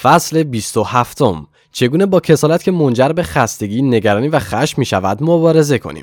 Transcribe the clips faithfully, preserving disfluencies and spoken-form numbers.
فصل بیست و هفت. چگونه با کسالت که منجر به خستگی، نگرانی و خشم می شود مبارزه کنیم؟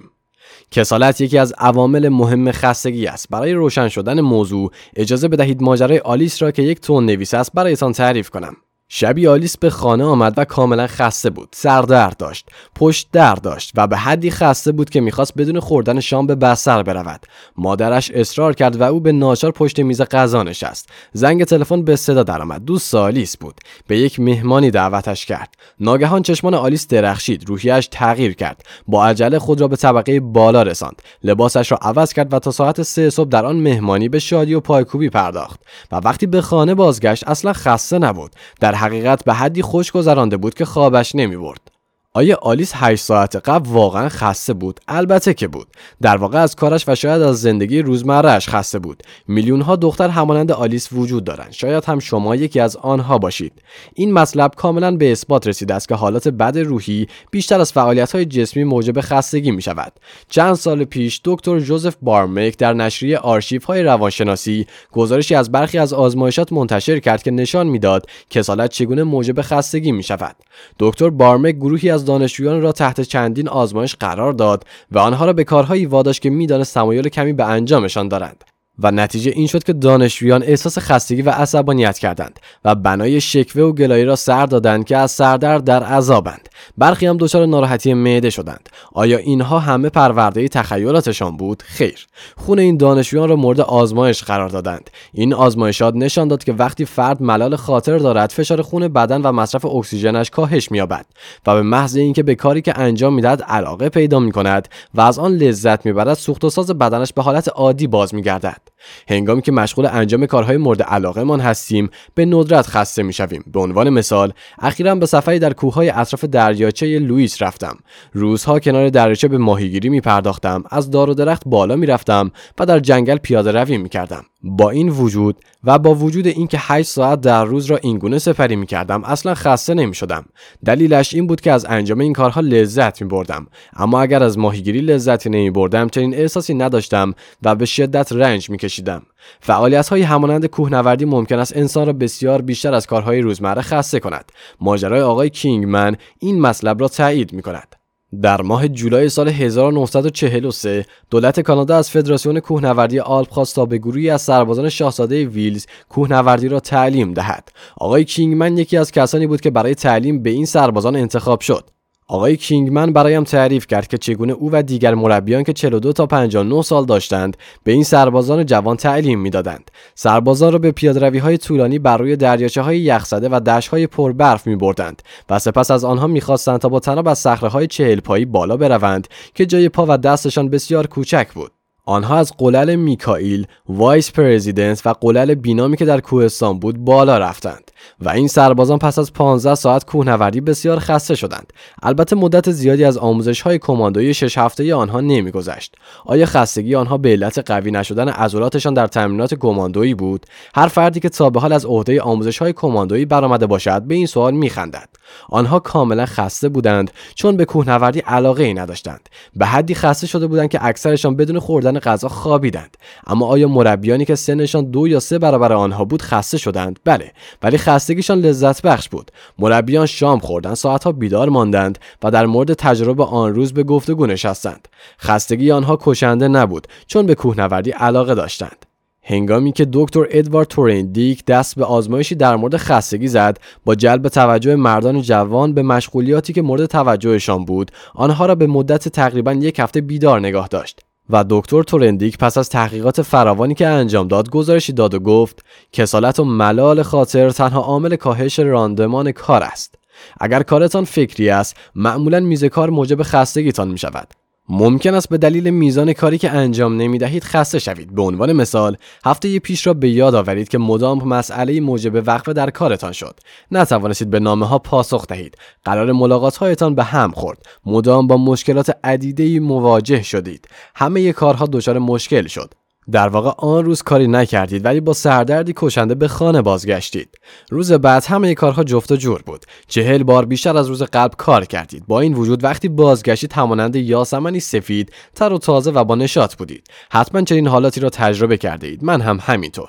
کسالت یکی از عوامل مهم خستگی است. برای روشن شدن موضوع اجازه بدهید ماجرای آلیس را که یک تون نویس است برایتان تعریف کنم. شبی آلیس به خانه آمد و کاملا خسته بود. سردرد داشت، پشت درد داشت و به حدی خسته بود که میخواست بدون خوردن شام به بستر برود. مادرش اصرار کرد و او به ناچار پشت میز غذا نشست. زنگ تلفن به صدا درآمد. دوست آلیس بود. به یک مهمانی دعوتش کرد. ناگهان چشمان آلیس درخشید. روحیه‌اش تغییر کرد. با عجله خود را به طبقه بالا رساند. لباسش را عوض کرد و تا ساعت سه صبح در آن مهمانی به شادی و پایکوبی پرداخت. و وقتی به خانه بازگشت اصلا خسته نبود. در حقیقت به حدی خوش گذرانده بود که خوابش نمی برد. آیا آلیس هشت ساعت قبل واقعا خسته بود؟ البته که بود. در واقع از کارش و شاید از زندگی روزمره‌اش خسته بود. میلیون ها دختر همانند آلیس وجود دارند. شاید هم شما یکی از آنها باشید. این مطلب کاملا به اثبات رسیده است که حالات بد روحی بیشتر از فعالیت‌های جسمی موجب خستگی می‌شود. چند سال پیش دکتر جوزف بارمک در نشریه آرشیوهای روانشناسی گزارشی از برخی از آزمایشات منتشر کرد که نشان می‌داد کسالت چگونه موجب خستگی می‌شود. دکتر بارمک گروهی از دانشجویان را تحت چندین آزمایش قرار داد و آنها را به کارهایی واداشت که می‌دانست تمایل کمی به انجامشان دارند و نتیجه این شد که دانشجویان احساس خستگی و عصبانیت کردند و بنای شکوه و گلایه را سر دادند که از سردرد در عذابند. برخی هم دچار ناراحتی معده شدند. آیا اینها همه پرورده تخیلاتشان بود؟ خیر. خون این دانشجویان را مورد آزمایش قرار دادند. این آزمایشات نشان داد که وقتی فرد ملال خاطر دارد، فشار خون بدن و مصرف اکسیژنش کاهش می‌یابد و به محض اینکه به کاری که انجام می‌دهد علاقه پیدا می‌کند و از آن لذت می‌برد، سوخت و ساز بدنش به حالت عادی باز می‌گردد. هنگامی که مشغول انجام کارهای مورد علاقه من هستیم به ندرت خسته میشویم. به عنوان مثال اخیراً به سفری در کوههای اطراف دریاچه لوئیس رفتم. روزها کنار دریاچه به ماهیگیری میپرداختم، از دار و درخت بالا میرفتم و در جنگل پیاده روی میکردم. با این وجود و با وجود اینکه هشت ساعت در روز را اینگونه سپری میکردم اصلا خسته نمیشدم. دلیلش این بود که از انجام این کارها لذت میبردم. اما اگر از ماهیگیری لذتی نمیبردم چنین احساسی نداشتم و به شدت رنج میکشیدم. فعالیت‌های همانند کوهنوردی ممکن است انسان را بسیار بیشتر از کارهای روزمره خسته کند. ماجرای آقای کینگمن این مطلب را تایید میکند. در ماه جولای سال هزار و نهصد و چهل و سه دولت کانادا از فدراسیون کوهنوردی آلپ خواست تا به گروهی از سربازان شاهزاده ویلز کوهنوردی را تعلیم دهد. آقای کینگمن یکی از کسانی بود که برای تعلیم به این سربازان انتخاب شد. آقای کینگمن برایم تعریف کرد که چگونه او و دیگر مربیان که چهل و دو تا پنجاه و نه سال داشتند به این سربازان جوان تعلیم میدادند. سربازان را به پیاده‌روی‌های طولانی بر روی دریاچه‌های یخزده و دشت‌های پربرف می‌بردند و سپس از آنها می‌خواستند تا با طناب از صخره‌های چهل پایی بالا بروند که جای پا و دستشان بسیار کوچک بود. آنها از قلل میکائیل، وایس پرزیدنت و قلل بینامی که در کوهستان بود بالا رفتند و این سربازان پس از پانزده ساعت کوهنوردی بسیار خسته شدند. البته مدت زیادی از آموزش‌های کماندویی شش هفته‌ای آنها نمی‌گذشت. آیا خستگی آنها به علت قوی نشدن عضلاتشان در تمرینات کماندویی بود؟ هر فردی که تا به حال از عهده آموزش‌های کماندویی برآمده باشد به این سوال می‌خندد. آنها کاملا خسته بودند چون به کوهنوردی علاقه‌ای نداشتند. به حدی خسته شده بودند که اکثرشان بدون خوردن غذا خوابیدند. اما آیا مربیانی که سنشان دو یا سه برابر آنها بود خسته شدند؟ بله، ولی خستگیشان لذت بخش بود. مربیان شام خوردند، ساعتها بیدار ماندند و در مورد تجربه آن روز به گفتگو نشستند. خستگی آنها کشنده نبود چون به کوهنوردی علاقه داشتند. هنگامی که دکتر ادوارد تورندیک دست به آزمایشی در مورد خستگی زد، با جلب توجه مردان جوان به مشغولیاتی که مورد توجهشان بود، آنها را به مدت تقریباً یک هفته بیدار نگاه داشت. و دکتر تورندیک پس از تحقیقات فراوانی که انجام داد گزارشی داد و گفت کسالت و ملال خاطر تنها عامل کاهش راندمان کار است. اگر کارتان فکری است معمولاً میز کار موجب خستگیتان می شود. ممکن است به دلیل میزان کاری که انجام نمی دهید خسته شوید. به عنوان مثال هفته پیش را به یاد آورید که مدام مسئله موجب وقفه در کارتان شد. نتوانستید به نامه ها پاسخ دهید. قرار ملاقات هایتان به هم خورد. مدام با مشکلات عدیده‌ای مواجه شدید. همه کارها دچار مشکل شد. در واقع آن روز کاری نکردید ولی با سردردی کشنده به خانه بازگشتید. روز بعد همه کارها جفت و جور بود. چهل بار بیشتر از روز قبل کار کردید. با این وجود وقتی بازگشتید همانند یاسمنی سفید، تر و تازه و با نشاط بودید. حتما چنین حالاتی را تجربه کرده اید. من هم همینطور.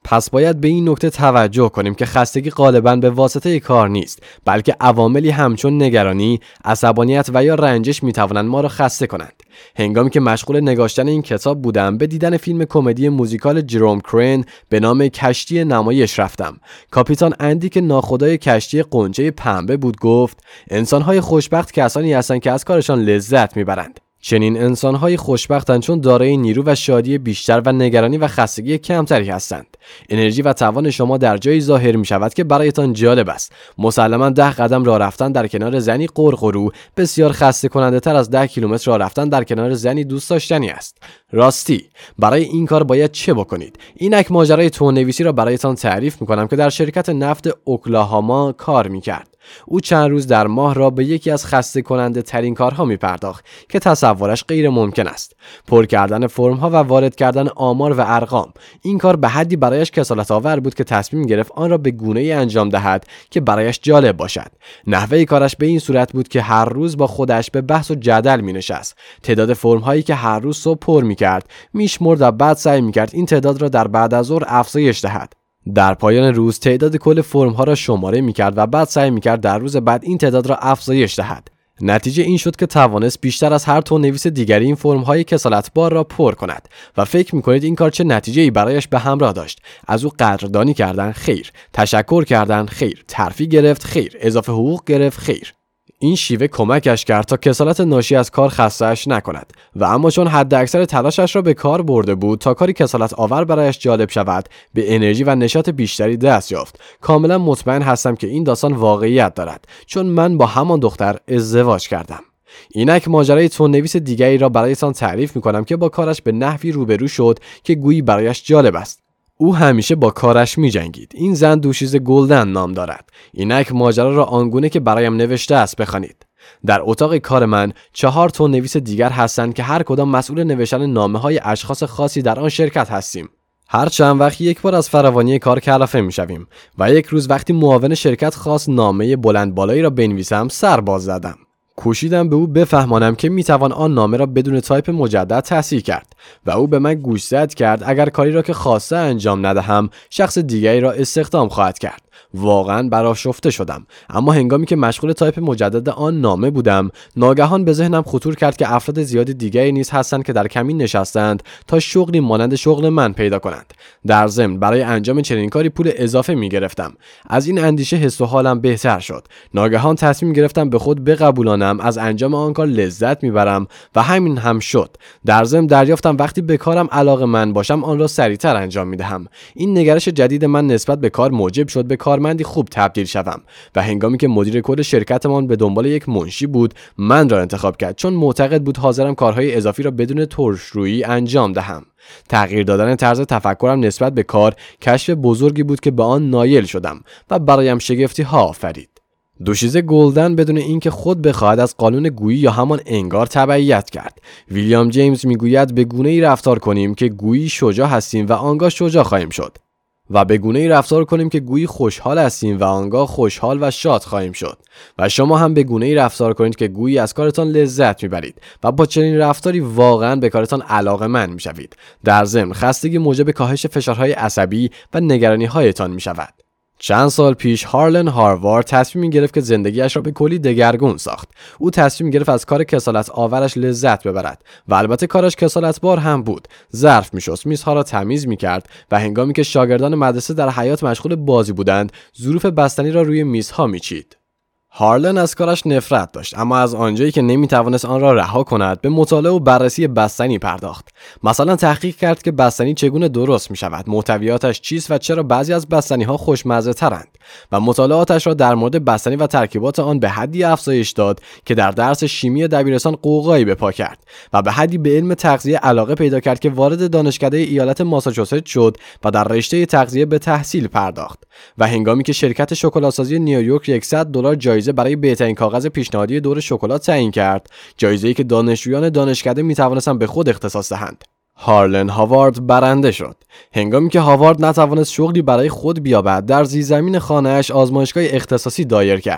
پس باید به این نکته توجه کنیم که خستگی غالباً به واسطه کار نیست، بلکه عواملی همچون نگرانی، عصبانیت و یا رنجش میتوانند ما را خسته کنند. هنگامی که مشغول نگاشتن این کتاب بودم، به دیدن فیلم کمدی موزیکال جروم کرین به نام کشتی نمایش رفتم. کاپیتان اندی که ناخدای کشتی قنچه پنبه بود گفت: انسان‌های خوشبخت کسانی هستند که از کارشان لذت میبرند. چنین انسان‌های خوشبختند چون دارای نیرو و شادی بیشتر و نگرانی و خستگی کمتری هستند. انرژی و توان شما در جایی ظاهر می‌شود که برایتان جالب است. مسلماً ده قدم راه رفتن در کنار زنی قرقرو بسیار خسته کننده تر از ده کیلومتر راه رفتن در کنار زنی دوست داشتنی است. راستی، برای این کار باید چه بکنید؟ اینک ماجرای توندنویسی را برایتان تعریف می‌کنم که در شرکت نفت اوکلاهاما کار می‌کرد. او چند روز در ماه را به یکی از خسته کننده ترین کارها می پرداخت که تصورش غیر ممکن است: پر کردن فرم ها و وارد کردن آمار و ارقام. این کار به حدی برایش کسالت آور بود که تصمیم گرفت آن را به گونه‌ای انجام دهد که برایش جالب باشد. نحوه کارش به این صورت بود که هر روز با خودش به بحث و جدل می نشست. تعداد فرم هایی که هر روز صبح پر می کرد میشمرد و بعد سعی می کرد این تعداد را در بعد از ظهر افزایش دهد. در پایان روز تعداد کل فرم ها را شماره می کرد و بعد سعی می کرد در روز بعد این تعداد را افزایش دهد. نتیجه این شد که توانست بیشتر از هر توندنویس دیگری این فرم های کسالتبار را پر کند. و فکر می کنید این کار چه نتیجه‌ای برایش به همراه داشت؟ از او قدردانی کردن؟ خیر. تشکر کردن؟ خیر. ترفیع گرفت؟ خیر. اضافه حقوق گرفت؟ خیر. این شیوه کمکش کرد تا کسالت ناشی از کار خسته‌اش نکند و اما چون حد اکثر تلاشش را به کار برده بود تا کاری کسالت آور برایش جالب شود، به انرژی و نشاط بیشتری دست یافت. کاملا مطمئن هستم که این داستان واقعیت دارد، چون من با همان دختر ازدواج کردم. اینک ماجرای توندنویس دیگری را برایتان تعریف می‌کنم که با کارش به نحوی روبرو شد که گویی برایش جالب است. او همیشه با کارش می جنگید. این زن دوشیزه گلدن نام دارد. اینک ماجرا را آنگونه که برایم نوشته است بخوانید. در اتاق کار من چهار توندنویس دیگر هستند که هر کدام مسئول نوشتن نامه‌های اشخاص خاصی در آن شرکت هستیم. هر چند وقت یک بار از فراوانی کار کلافه می شویم و یک روز وقتی معاون شرکت خواست نامه بلند بالایی را بنویسم، سر باز زدم. کوشیدم به او بفهمانم که میتوان آن نامه را بدون تایپ مجدد تصحیح کرد و او به من گوشزد کرد اگر کاری را که خواسته انجام ندهم شخص دیگری را استخدام خواهد کرد. واقعا برآشفته شدم، اما هنگامی که مشغول تایپ مجدد آن نامه بودم ناگهان به ذهنم خطور کرد که افراد زیادی دیگری نیز هستند که در کمین نشستند تا شغلی مانند شغل من پیدا کنند. در ضمن برای انجام چنین کاری پول اضافه می گرفتم. از این اندیشه حس و حالم بهتر شد. ناگهان تصمیم گرفتم به خود بقبولانم از انجام آن کار لذت میبرم و همین هم شد. در ضمن دریافتم وقتی به کارم علاقه من باشم آن را سریعتر انجام میدهم. این نگرش جدید من نسبت به کار موجب شد به کارمندی خوب تبدیل شوم و هنگامی که مدیر کل شرکتمان به دنبال یک منشی بود من را انتخاب کرد، چون معتقد بود حاضرم کارهای اضافی را بدون ترش‌رویی انجام دهم. تغییر دادن طرز تفکرم نسبت به کار کشف بزرگی بود که به آن نایل شدم و برایم شگفتی ها آفرید. دوشیزه گلدن بدون اینکه خود بخواهد از قانون گویی یا همان انگار تبعیت کرد. ویلیام جیمز میگوید به گونه‌ای رفتار کنیم که گویی شجاع هستیم و آنگاه شجاع خواهیم شد و به گونه‌ای رفتار کنیم که گویی خوشحال هستیم و آنگاه خوشحال و شاد خواهیم شد. و شما هم به گونه‌ای رفتار کنید که گویی از کارتان لذت میبرید و با چنین رفتاری واقعاً به کارتان علاقه‌مند میشوید. در ضمن خستگی موجب کاهش فشارهای عصبی و نگرانی‌هایتان میشود. چند سال پیش هارلن هاروارد تصمیم گرفت که زندگیش را به کلی دگرگون ساخت. او تصمیم گرفت از کار کسالت آورش لذت ببرد و البته کارش کسالت بار هم بود. ظرف می‌شست، میزها را تمیز می‌کرد و هنگامی که شاگردان مدرسه در حیاط مشغول بازی بودند، ظروف بستنی را روی میزها می‌چید. هارلن از کارش نفرت داشت، اما از آنجایی که نمیتوانست آن را رها کند به مطالعه و بررسی بستنی پرداخت. مثلا تحقیق کرد که بستنی چگونه درست می شود، محتویاتش چیست و چرا بعضی از بستنی ها خوشمزه ترند و مطالعاتش را در مورد بستنی و ترکیبات آن به حدی افزایش داد که در درس شیمی دبیرستان قوقایی به پا کرد و به حدی به علم تغذیه علاقه پیدا کرد که وارد دانشکده ایالت ماساچوست شد و در رشته تغذیه به تحصیل پرداخت. و هنگامی که شرکت شکلات‌سازی نیویورک صد دلار جایزه برای بهترین کاغذ پیشنهادی دور شکلات تعیین کرد، جایزه‌ای که دانشجویان دانشکده می‌توانستند به خود اختصاص دهند، هارلن هاوارد برنده شد. هنگامی که هاوارد نتوانست شغلی برای خود بیابد، در زیرزمین خانه‌اش آزمایشگاه اختصاصی دایر کرد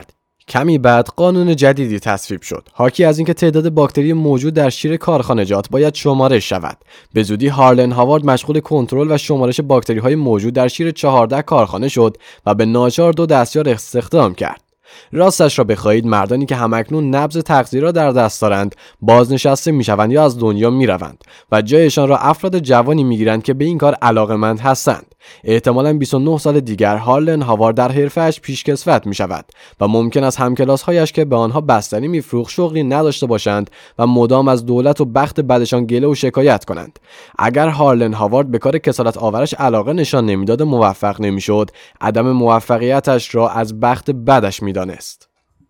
کمی بعد قانون جدیدی تصویب شد، حاکی از اینکه تعداد باکتری موجود در شیر کارخانجات باید شمارش شود. به زودی هارلن هاوارد مشغول کنترل و شمارش باکتری‌های موجود در شیر چهارده کارخانه شد و به ناچار دو دستیار استخدام کرد. راستش را بخواهید مردانی که همکنون نبض تغذیه را در دست دارند بازنشسته میشوند یا از دنیا میروند و جایشان را افراد جوانی میگیرند که به این کار علاقه‌مند هستند. احتمالاً بیست و نه سال دیگر هارلن هاوارد در حرفه‌اش پیشکسوت میشود و ممکن است همکلاس‌هایش که به آنها بستنی میفروخت شغلی نداشته باشند و مدام از دولت و بخت بدشان گله و شکایت کنند. اگر هارلن هاوارد به کار کسالت آورش علاقه نشان نمیداد و موفق نمیشد، عدم موفقیتش را از بخت بدش میدانست.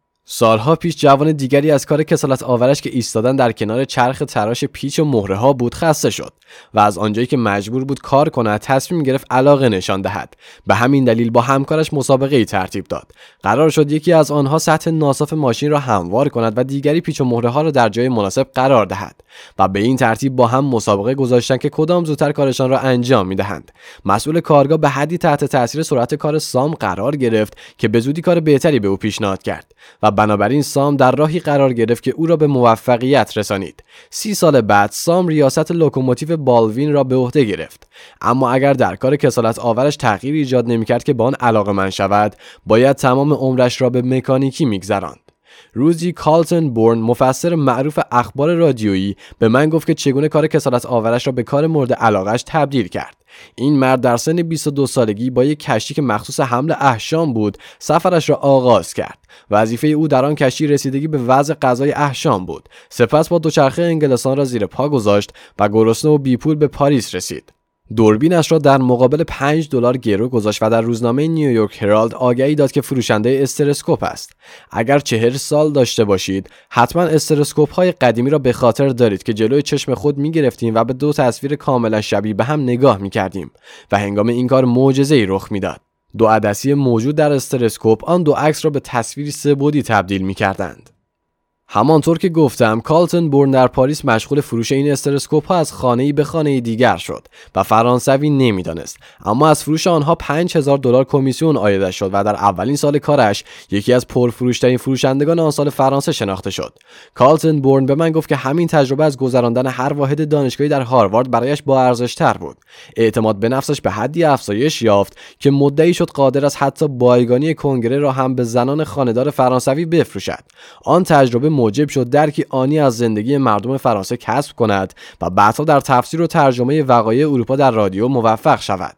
سالها پیش جوان دیگری از کار کسالت آورش که ایستادن در کنار چرخ تراش پیچ و مهره ها بود خسته شد و از آنجایی که مجبور بود کار کند تصمیم گرفت علاقه نشان دهد. به همین دلیل با همکارش مسابقه ای ترتیب داد. قرار شد یکی از آنها سطح ناصاف ماشین را هموار کند و دیگری پیچ و مهره ها را در جای مناسب قرار دهد و به این ترتیب با هم مسابقه گذاشتند که کدام زودتر کارشان را انجام میدهند. مسئول کارگاه به حدی تحت تاثیر سرعت کار سام قرار گرفت که به زودی کار بهتری به او پیشنهاد کرد و بنابراین سام در راهی قرار گرفت که او را به موفقیت رسانید. سی سال بعد سام ریاست لوکوموتیو بالوین را به عهده گرفت. اما اگر در کار کسالت آورش تغییر ایجاد نمی‌کرد که به آن علاقه‌مند شود، باید تمام عمرش را به مکانیکی می‌گذراند. روزی کالتن بورن، مفسر معروف اخبار رادیویی، به من گفت که چگونه کار کسالت آورش را به کار مورد علاقه‌اش تبدیل کرد. این مرد در سن بیست و دو سالگی با یک کشتی که مخصوص حمل احشام بود سفرش را آغاز کرد. وظیفه او در آن کشتی رسیدگی به وضع غذای احشام بود. سپس با دوچرخه انگلستان را زیر پا گذاشت و گرسنه و بی پول به پاریس رسید. دوربینش را در مقابل پنج دلار گرو گذاشت و در روزنامه نیویورک هرالد آگهی داد که فروشنده استرسکوپ است. اگر چهل سال داشته باشید، حتما استرسکوپ های قدیمی را به خاطر دارید که جلوی چشم خود می گرفتیم و به دو تصویر کاملا شبیه به هم نگاه می کردیم و هنگام این کار معجزه‌ای رخ می داد. دو عدسی موجود در استرسکوپ آن دو عکس را به تصویری سه بعدی تبدیل می کردند. همانطور که گفتم، کالتن بورن در پاریس مشغول فروش این استرسکوپ ها از خانه‌ای به خانه دیگر شد و فرانسوی نمیدانست، اما از فروش آنها پنج هزار دلار کمیسیون عایدش شد و در اولین سال کارش یکی از پرفروش‌ترین فروشندگان آن سال فرانسه شناخته شد. کالتن بورن به من گفت که همین تجربه از گذراندن هر واحد دانشگاهی در هاروارد برایش با ارزش‌تر بود. اعتماد به نفسش به حدی افزایش یافت که مدعی شد قادر است حتی بایگانی کنگره را هم به زنان خانه‌دار فرانسوی بفروشد. آن تجربه موجب شد درکی آنی از زندگی مردم فرانسه کسب کند و بعدها در تفسیر و ترجمه وقایع اروپا در رادیو موفق شود.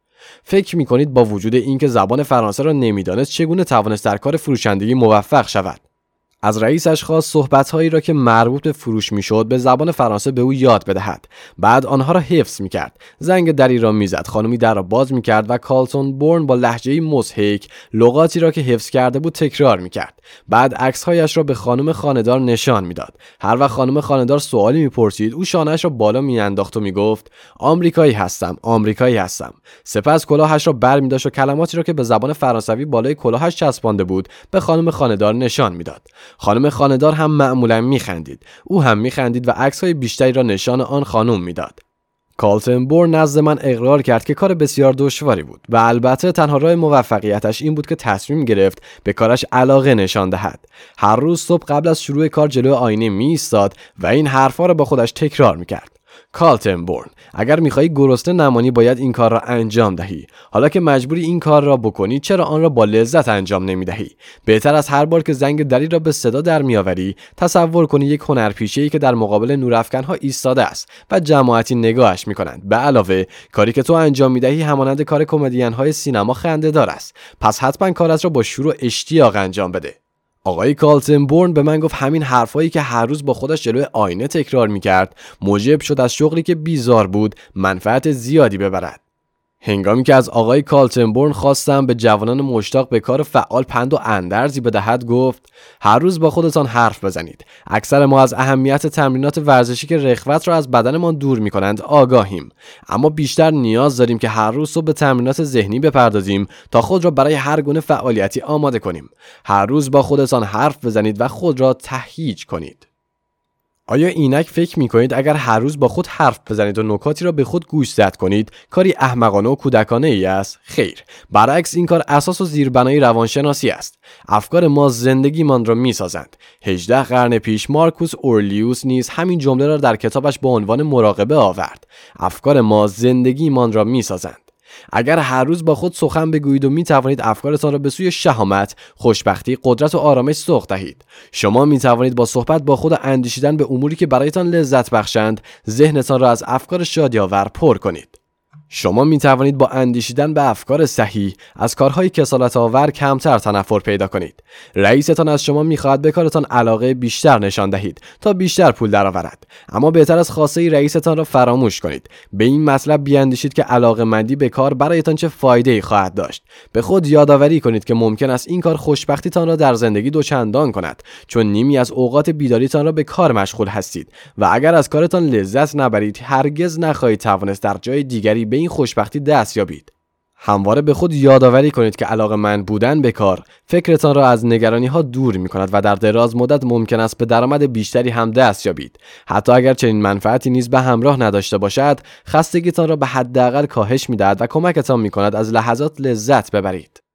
فکر می‌کنید با وجود اینکه زبان فرانسه را نمی‌دانست چگونه توانست در کار فروشندگی موفق شود؟ از رئیسش خواست صحبت‌هایی را که مربوط به فروش می‌شد به زبان فرانسه به او یاد بدهد. بعد آنها را حفظ می‌کرد. زنگ دری را می‌زد، خانمی در را باز می‌کرد و کالتون بورن با لهجه‌ای مضحک لغاتی را که حفظ کرده بود تکرار می‌کرد. بعد عکس‌هایش را به خانم خانه‌دار نشان می‌داد. هر وقت خانم خانه‌دار سوالی می‌پرسید، او شانه‌اش را بالا می‌انداخت و می‌گفت آمریکایی هستم، آمریکایی هستم. سپس کلاهش را برمی‌داشت و کلماتی را که به زبان فرانسوی بالای کلاهش چسبانده بود به خانم خانه‌دار نشان می‌داد. خانم خانه‌دار هم معمولا میخندید. او هم میخندید و عکس‌های بیشتری را نشان آن خانم میداد. کالتن بورن نزد من اقرار کرد که کار بسیار دشواری بود و البته تنها راه موفقیتش این بود که تصمیم گرفت به کارش علاقه نشان دهد. هر روز صبح قبل از شروع کار جلوی آینه می ایستاد و این حرفا را با خودش تکرار میکرد. کالتن بورن، اگر میخوایی گرسنه نمانی باید این کار را انجام دهی. حالا که مجبوری این کار را بکنی، چرا آن را با لذت انجام نمیدهی؟ بهتر از هر بار که زنگ دری را به صدا در میآوری، تصور کنی یک هنرپیشه‌ای که در مقابل نورافکن‌ها ایستاده است و جماعتی نگاهش میکنند. به علاوه، کاری که تو انجام میدهی همانند کار کمدین‌های سینما خنده‌دار است. پس حتما کارت را با شور و اشتیاق انجام بده. آقای کالتن بورن به من گفت همین حرفایی که هر روز با خودش جلوی آینه تکرار میکرد موجب شد از شغلی که بیزار بود منفعت زیادی ببرد. هنگامی که از آقای کالتن بورن خواستم به جوانان مشتاق به کار فعال پند و اندرزی بدهد، گفت هر روز با خودتان حرف بزنید. اکثر ما از اهمیت تمرینات ورزشی که رخوت را از بدنمان دور می‌کنند آگاهیم، اما بیشتر نیاز داریم که هر روز صبح به تمرینات ذهنی بپردازیم تا خود را برای هر گونه فعالیتی آماده کنیم. هر روز با خودتان حرف بزنید و خود را تهییج کنید. آیا اینک فکر می‌کنید اگر هر روز با خود حرف بزنید و نکاتی را به خود گوشزد کنید کاری احمقانه و کودکانه ای است؟ خیر، برعکس این کار اساس و زیربنای روانشناسی است. افکار ما زندگیمان را می‌سازند. هجده قرن پیش مارکوس اورلیوس نیز همین جمله را در کتابش با عنوان مراقبه آورد. افکار ما زندگیمان را می‌سازند. اگر هر روز با خود سخن بگویید و می توانید افکارتان را به سوی شهامت، خوشبختی، قدرت و آرامش سوق دهید. شما می توانید با صحبت با خود و اندیشیدن به اموری که برایتان لذت بخشند، ذهنتان را از افکار شادی‌آور پر کنید. شما می توانید با اندیشیدن به افکار صحیح از کارهای کسالت آور کمتر تنفر پیدا کنید. رئیستان از شما می خواهد به کارتان علاقه بیشتر نشان دهید تا بیشتر پول درآورد، اما بهتر از خواسته رئیستان را فراموش کنید. به این مطلب بیاندیشید که علاقه‌مندی به کار برایتان چه فایده‌ای خواهد داشت. به خود یادآوری کنید که ممکن است این کار خوشبختیتان را در زندگی دوچندان کند، چون نیمی از اوقات بیداریتان را به کار مشغول هستید و اگر از کارتان لذت نبرید هرگز نخواهید توانست در جای دیگری به این خوشبختی دست یابید. همواره به خود یادآوری کنید که علاقه‌مند بودن به کار فکرتان را از نگرانی‌ها دور می‌کند و در دراز مدت ممکن است به درآمد بیشتری هم دست یابید. حتی اگر چنین منفعتی نیز به همراه نداشته باشد، خستگیتان را به حداقل کاهش می‌دهد و کمکتان می‌کند از لحظات لذت ببرید.